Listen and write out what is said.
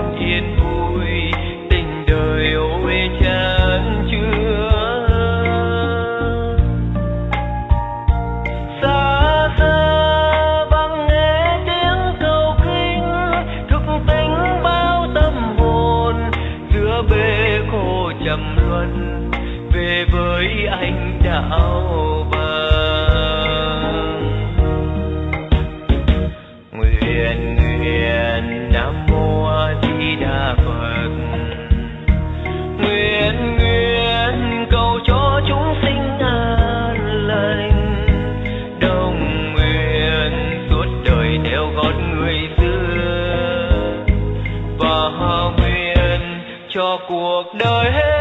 còn yên vui, tình đời ôi chan chứa. Xa xa vang nghe tiếng cầu kinh, thức tỉnh bao tâm hồn, giữa bể khổ trầm luân về với anh đạo vàng. Nguyện nguyện Nam Mô A Di Đà Phật, nguyện nguyện cầu cho chúng sinh an lành, đồng nguyện suốt đời theo gót người xưa, và nguyện cho cuộc đời hết